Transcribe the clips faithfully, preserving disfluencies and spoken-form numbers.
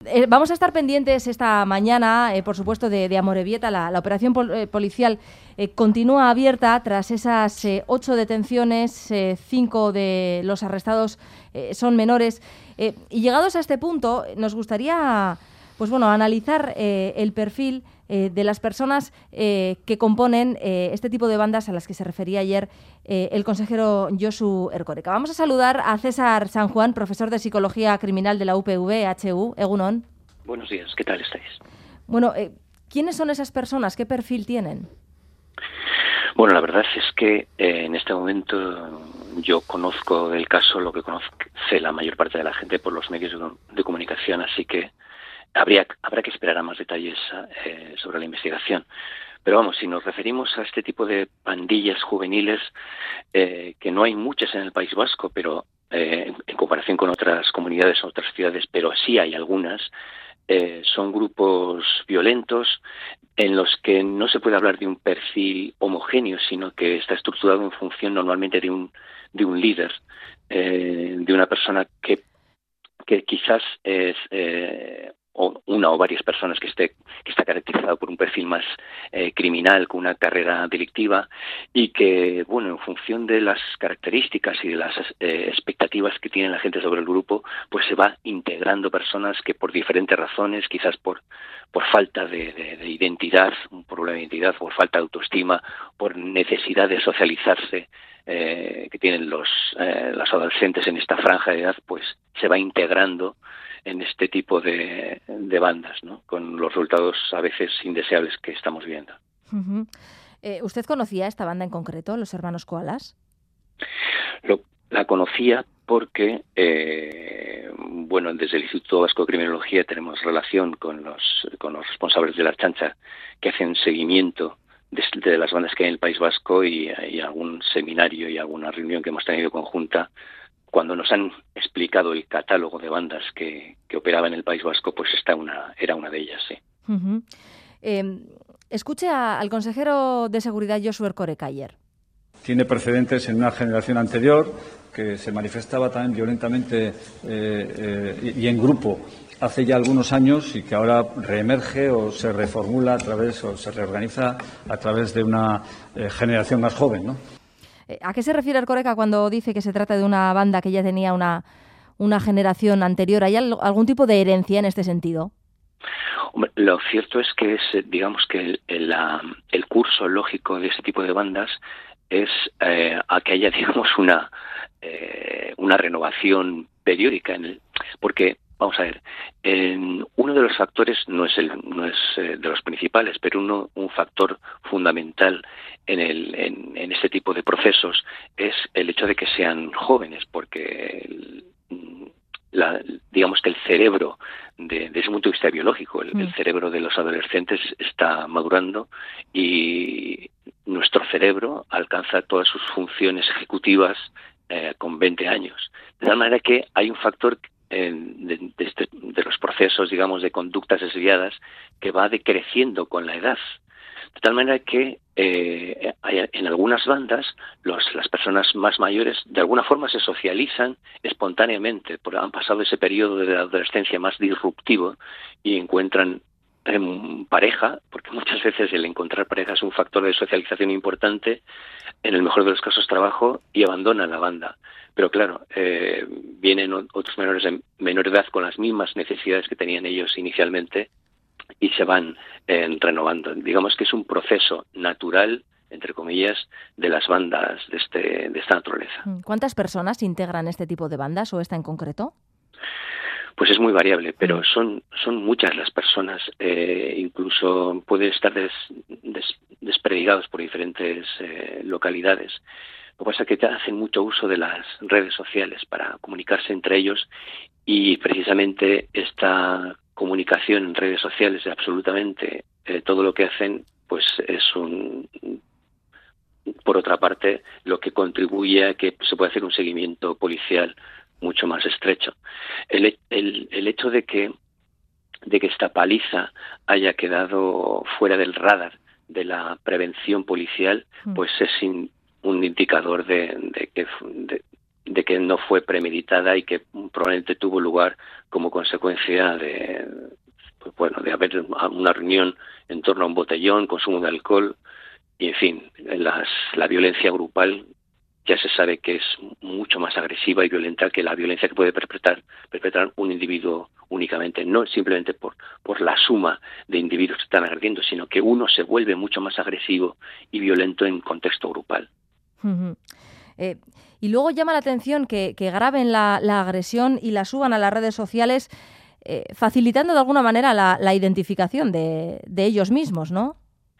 Eh, vamos a estar pendientes esta mañana, eh, por supuesto, de, de Amorebieta. La, la operación pol, eh, policial eh, continúa abierta tras esas eh, ocho detenciones, eh, cinco de los arrestados eh, son menores. Eh, y llegados a este punto, nos gustaría pues bueno, analizar eh, el perfil eh, de las personas eh, que componen eh, este tipo de bandas a las que se refería ayer eh, el consejero Josu Erkoreka. Vamos a saludar a César San Juan, profesor de Psicología Criminal de la U P V H U. Egunon. Buenos días, ¿qué tal estáis? Bueno, eh, ¿quiénes son esas personas? ¿Qué perfil tienen? Bueno, la verdad es que eh, en este momento yo conozco del caso lo que conoce la mayor parte de la gente por los medios de, de comunicación, así que habría habrá que esperar a más detalles eh, sobre la investigación. Pero vamos, si nos referimos a este tipo de pandillas juveniles, eh, que no hay muchas en el País Vasco, pero eh, en, en comparación con otras comunidades o otras ciudades, pero sí hay algunas, eh, son grupos violentos en los que no se puede hablar de un perfil homogéneo, sino que está estructurado en función normalmente de un de un líder, eh, de una persona que que quizás es eh, o una o varias personas que esté que está caracterizado por un perfil más eh, criminal, con una carrera delictiva, y que, bueno, en función de las características y de las eh, expectativas que tiene la gente sobre el grupo, pues se va integrando personas que por diferentes razones, quizás por por falta de, de, de identidad, un problema de identidad, por falta de autoestima, por necesidad de socializarse, eh, que tienen los eh, los adolescentes en esta franja de edad, pues se va integrando en este tipo de, de bandas, ¿no? Con los resultados a veces indeseables que estamos viendo. Uh-huh. Eh, ¿Usted conocía esta banda en concreto, los hermanos Koalas? Lo, la conocía porque, eh, bueno, desde el Instituto Vasco de Criminología tenemos relación con los, con los responsables de la Ertzaintza, que hacen seguimiento de, de las bandas que hay en el País Vasco, y, y algún seminario y alguna reunión que hemos tenido conjunta. Cuando nos han explicado el catálogo de bandas que, que operaban en el País Vasco, pues esta una, era una de ellas, sí. Uh-huh. Eh, escuche a, al consejero de Seguridad Josu Erkoreka ayer. Tiene precedentes en una generación anterior que se manifestaba también violentamente eh, eh, y en grupo hace ya algunos años, y que ahora reemerge o se reformula a través o se reorganiza a través de una eh, generación más joven, ¿no? ¿A qué se refiere Erkoreka cuando dice que se trata de una banda que ya tenía una, una generación anterior? ¿Hay algún tipo de herencia en este sentido? Hombre, lo cierto es que es, digamos que el, el, el curso lógico de este tipo de bandas es eh, a que haya, digamos, una eh, una renovación periódica en el, porque vamos a ver, en uno de los factores no es el no es eh, de los principales, pero uno un factor fundamental en el en, en este tipo de procesos es el hecho de que sean jóvenes, porque el, la, digamos que el cerebro de, desde un punto de vista biológico, el, mm. el cerebro de los adolescentes está madurando, y nuestro cerebro alcanza todas sus funciones ejecutivas eh, con veinte años. De tal manera que hay un factor De, de, este, de los procesos, digamos, de conductas desviadas que va decreciendo con la edad. De tal manera que eh, hay, en algunas bandas los, las personas más mayores de alguna forma se socializan espontáneamente, porque han pasado ese periodo de la adolescencia más disruptivo y encuentran en pareja, porque muchas veces el encontrar pareja es un factor de socialización importante, en el mejor de los casos trabajo, y abandonan la banda. Pero claro, eh, vienen otros menores de menor edad con las mismas necesidades que tenían ellos inicialmente y se van eh, renovando. Digamos que es un proceso natural, entre comillas, de las bandas de, este, de esta naturaleza. ¿Cuántas personas integran este tipo de bandas o esta en concreto? Pues es muy variable, pero son son muchas las personas, eh, incluso pueden estar des, des, desperdigados por diferentes eh, localidades. Lo que pasa es que hacen mucho uso de las redes sociales para comunicarse entre ellos, y precisamente esta comunicación en redes sociales de absolutamente eh, todo lo que hacen, pues es un, por otra parte, lo que contribuye a que se pueda hacer un seguimiento policial mucho más estrecho. El, el, el hecho de que de que esta paliza haya quedado fuera del radar de la prevención policial, pues es in, un indicador de, de que de, de que no fue premeditada y que probablemente tuvo lugar como consecuencia de, pues bueno, de haber una reunión en torno a un botellón, consumo de alcohol y, en fin, las, la violencia grupal ya se sabe que es mucho más agresiva y violenta que la violencia que puede perpetrar, perpetrar un individuo únicamente, no simplemente por, por la suma de individuos que están agrediendo, sino que uno se vuelve mucho más agresivo y violento en contexto grupal. Uh-huh. Eh, y luego llama la atención que, que graben la, la agresión y la suban a las redes sociales, eh, facilitando de alguna manera la, la identificación de, de ellos mismos, ¿no?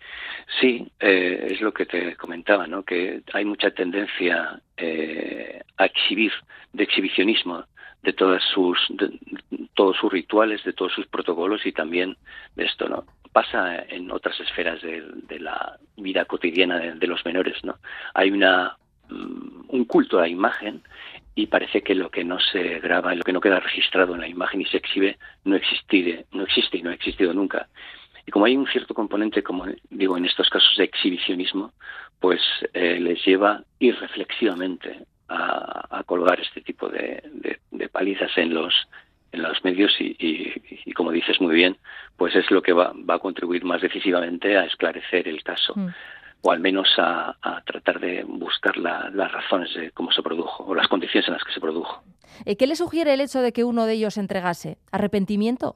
Sí, eh, es lo que te comentaba, ¿no? Que hay mucha tendencia eh, a exhibir, de exhibicionismo de todas sus, de, todos sus rituales, de todos sus protocolos y también de esto, ¿no? Pasa en otras esferas de, de la vida cotidiana de, de los menores, ¿no? Hay una um, un culto a la imagen y parece que lo que no se graba, lo que no queda registrado en la imagen y se exhibe no existe, no existe y no ha existido nunca. Y como hay un cierto componente, como digo, en estos casos de exhibicionismo, pues eh, les lleva irreflexivamente a, a colgar este tipo de, de, de palizas en los en los medios y, y, y, como dices muy bien, pues es lo que va, va a contribuir más decisivamente a esclarecer el caso, mm. o al menos a, a tratar de buscar la, las razones de cómo se produjo o las condiciones en las que se produjo. ¿Qué le sugiere el hecho de que uno de ellos entregase? ¿Arrepentimiento?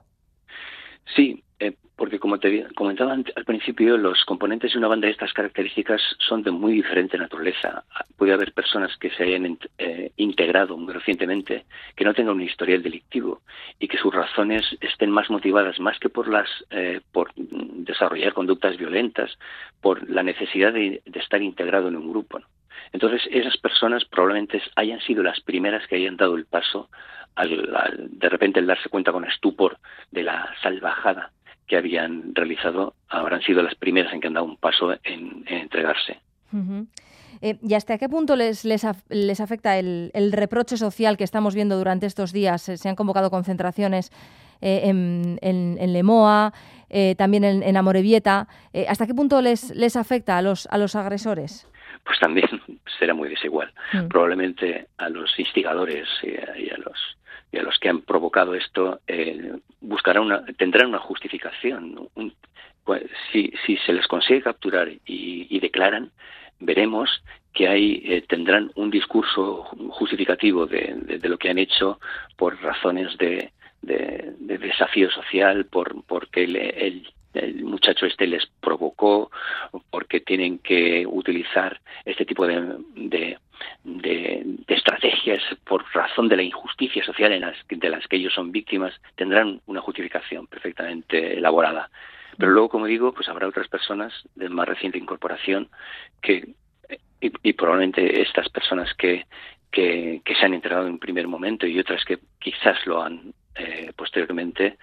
Sí, eh, porque como te comentaba al principio, los componentes de una banda de estas características son de muy diferente naturaleza. Puede haber personas que se hayan eh, integrado muy recientemente, que no tengan un historial delictivo y que sus razones estén más motivadas, más que por las eh, por desarrollar conductas violentas, por la necesidad de, de estar integrado en un grupo, ¿no? Entonces, esas personas probablemente hayan sido las primeras que hayan dado el paso al, al de repente al darse cuenta con estupor de la salvajada que habían realizado, habrán sido las primeras en que han dado un paso en, en entregarse. Uh-huh. Eh, ¿Y hasta qué punto les, les, af- les afecta el, el reproche social que estamos viendo durante estos días? Se han convocado concentraciones eh, en, en, en Lemoa, eh, también en, en Amorebieta. Eh, ¿Hasta qué punto les, les afecta a los, a los agresores? Pues también será muy desigual. Mm. Probablemente a los instigadores y a, y a los y a los que han provocado esto eh, buscarán una, tendrán una justificación. Un, pues, si, si se les consigue capturar y, y declaran, veremos que hay eh, tendrán un discurso justificativo de, de, de lo que han hecho por razones de, de, de desafío social, por porque el, el el muchacho este les provocó, porque tienen que utilizar este tipo de, de, de, de estrategias por razón de la injusticia social en las, de las que ellos son víctimas, tendrán una justificación perfectamente elaborada. Pero luego, como digo, pues habrá otras personas de más reciente incorporación que, y, y probablemente estas personas que, que, que se han entregado en un primer momento y otras que quizás lo han eh, posteriormente,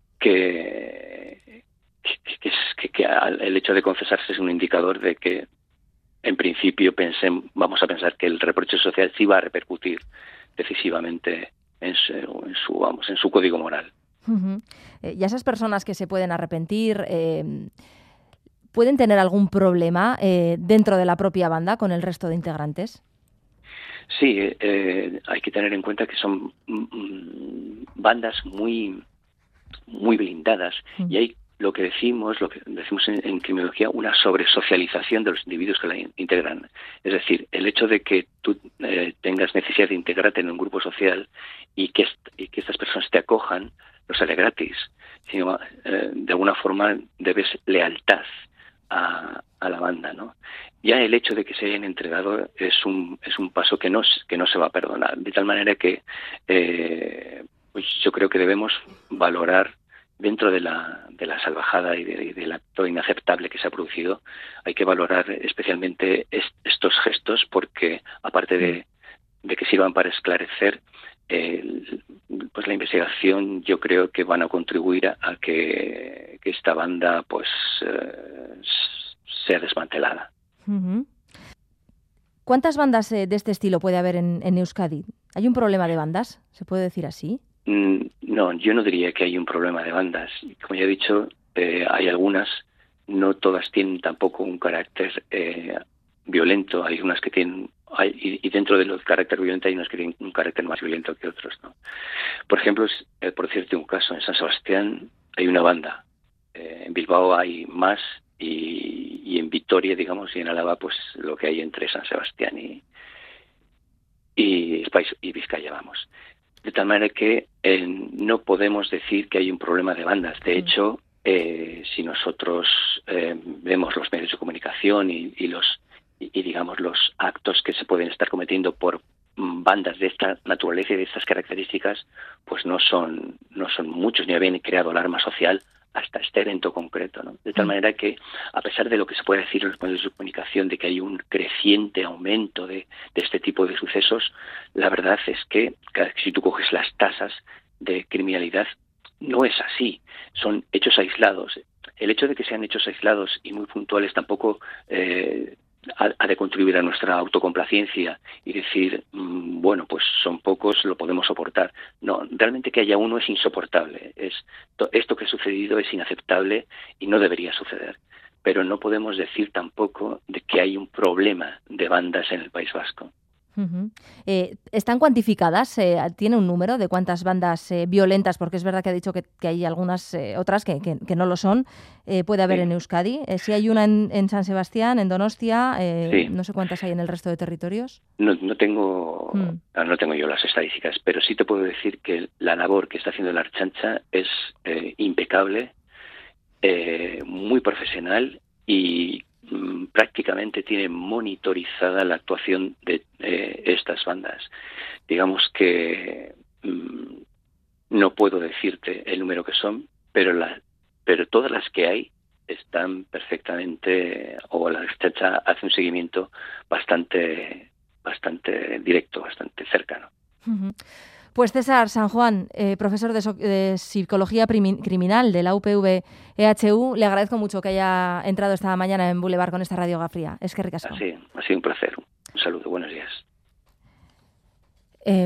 que Que, que, que, que el hecho de confesarse es un indicador de que, en principio, pensem, vamos a pensar que el reproche social sí va a repercutir decisivamente en su, en su, vamos, en su código moral. Uh-huh. Eh, y esas personas que se pueden arrepentir, eh, ¿pueden tener algún problema eh, dentro de la propia banda con el resto de integrantes? Sí, eh, hay que tener en cuenta que son mm, bandas muy, muy blindadas uh-huh. y hay lo que decimos, lo que decimos en, en criminología, una sobresocialización de los individuos que la integran. Es decir, el hecho de que tú eh, tengas necesidad de integrarte en un grupo social y que, est- y que estas personas te acojan, no sale gratis, sino eh, de alguna forma debes lealtad a, a la banda, ¿no? Ya el hecho de que se hayan entregado es un es un paso que no que no se va a perdonar, de tal manera que eh, pues yo creo que debemos valorar dentro de la, de la salvajada y, de, y del acto inaceptable que se ha producido, hay que valorar especialmente est- estos gestos porque, aparte de, de que sirvan para esclarecer, eh, pues la investigación yo creo que van a contribuir a, a que, que esta banda pues eh, sea desmantelada. Uh-huh. ¿Cuántas bandas eh, de este estilo puede haber en, en Euskadi? ¿Hay un problema de bandas? ¿Se puede decir así? No, yo no diría que hay un problema de bandas. Como ya he dicho, eh, hay algunas, no todas tienen tampoco un carácter eh, violento. Hay unas que tienen hay, y, y dentro del carácter violento hay unos que tienen un carácter más violento que otros, ¿no? Por ejemplo, eh, por decirte un caso, en San Sebastián hay una banda, eh, en Bilbao hay más, y, y en Vitoria, digamos, y en Álava, pues lo que hay entre San Sebastián y, y, y Vizcaya, vamos. De tal manera que eh, no podemos decir que hay un problema de bandas. De hecho, eh, si nosotros eh, vemos los medios de comunicación y, y los y, y digamos los actos que se pueden estar cometiendo por bandas de esta naturaleza y de estas características, pues no son no son muchos, ni habían creado alarma social hasta este evento concreto, ¿no? De tal manera que, a pesar de lo que se puede decir en los medios de comunicación de que hay un creciente aumento de, de este tipo de sucesos, la verdad es que si tú coges las tasas de criminalidad, no es así. Son hechos aislados. El hecho de que sean hechos aislados y muy puntuales tampoco eh, ha, ha de contribuir a nuestra autocomplacencia y decir, mmm, bueno, pues son pocos, lo podemos soportar. No, realmente que haya uno es insoportable. Es esto que ha sucedido es inaceptable y no debería suceder. Pero no podemos decir tampoco de que hay un problema de bandas en el País Vasco. Uh-huh. Eh, ¿Están cuantificadas? Eh, ¿Tiene un número de cuántas bandas eh, violentas? Porque es verdad que ha dicho que, que hay algunas eh, otras que, que, que no lo son. Eh, ¿Puede haber sí. en Euskadi? Eh, si hay una en, en San Sebastián, en Donostia, eh, sí. no sé cuántas hay en el resto de territorios. No, no tengo hmm. no tengo yo las estadísticas, pero sí te puedo decir que la labor que está haciendo la Ertzaintza es eh, impecable, eh, muy profesional y prácticamente tiene monitorizada la actuación de eh, estas bandas. Digamos que mmm, no puedo decirte el número que son, pero la, pero todas las que hay están perfectamente, o la Ertzaintza hace un seguimiento bastante bastante directo, bastante cercano. Uh-huh. Pues César San Juan, eh, profesor de, so- de Psicología Primi- Criminal de la U P V E H U, le agradezco mucho que haya entrado esta mañana en Boulevard con esta radiografía. Es que ricasco. Sí, ha sido un placer. Un saludo, buenos días.